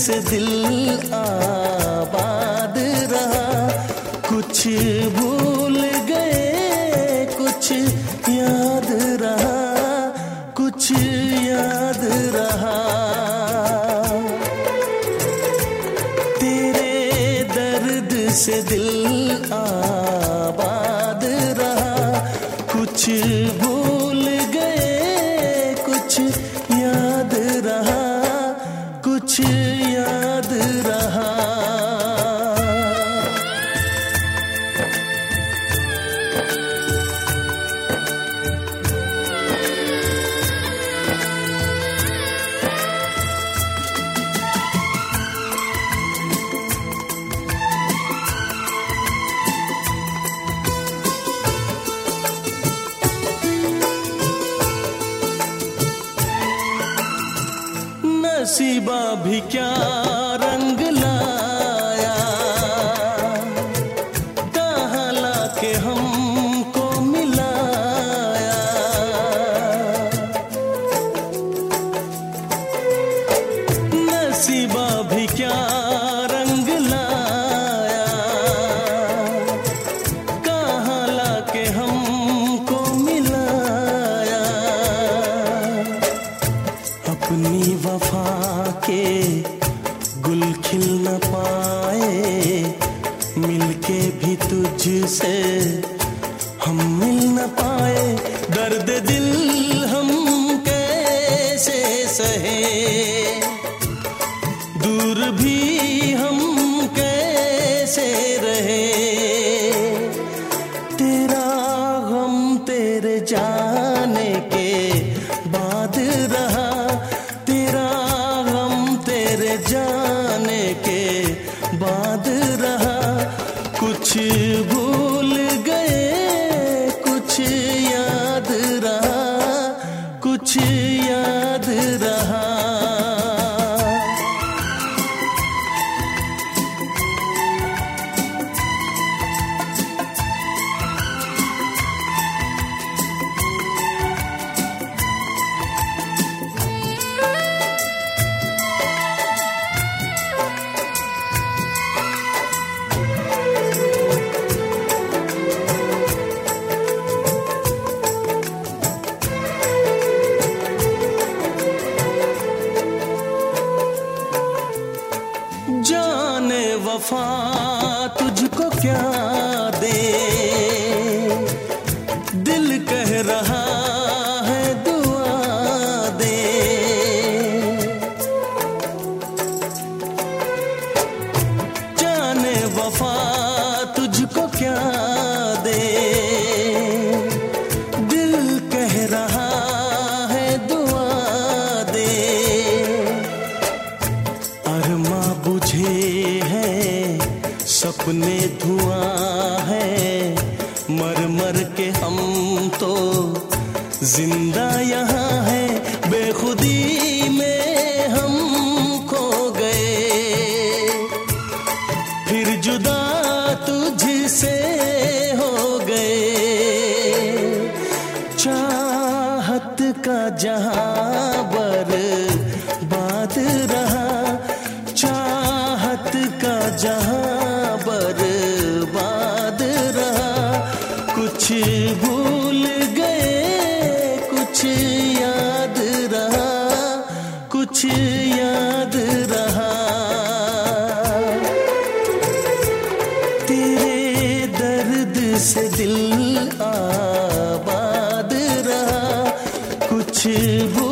से दिल आबाद रहा। कुछ भूल गए, कुछ याद रहा, कुछ याद रहा। तेरे दर्द से दिल आबाद रहा। कुछ भूल गए, कुछ याद रहा, कुछ याद रहा। नसीबा भी क्या रंग लाया, कहाँ लाके हमको मिलाया। नसीबा भी क्या रंग लाया, कहाँ लाके हमको मिलाया। अपनी वफा के गुल खिल न पाए, मिलके भी तुझसे हम मिल न पाए। दर्द दिल हम कैसे सहे, दूर भी हम कैसे रहे। तेरा गम तेरे जाने के बाद रहा, तेरा गम तेरे जाने के बाद रहा। कुछ भूल गए, कुछ याद रहा, कुछ याद रहा। जाने वफा तुझको क्या दे, दिल कह रहा है दुआ दे। जाने वफा तुझको क्या दे, दिल कह रहा है दुआ दे। अरमा बुझे हैं, सपने धुआं है, मर मर के हम तो जिंदा यहाँ है। बेखुदी में हम खो गए, फिर जुदा तुझसे हो गए। चाहत का जहां बर्बाद रहा, चाहत का जहां बर्बाद रहा। कुछ भूल गए, कुछ याद रहा, कुछ याद रहा। तेरे दर्द से दिल आबाद रहा। कुछ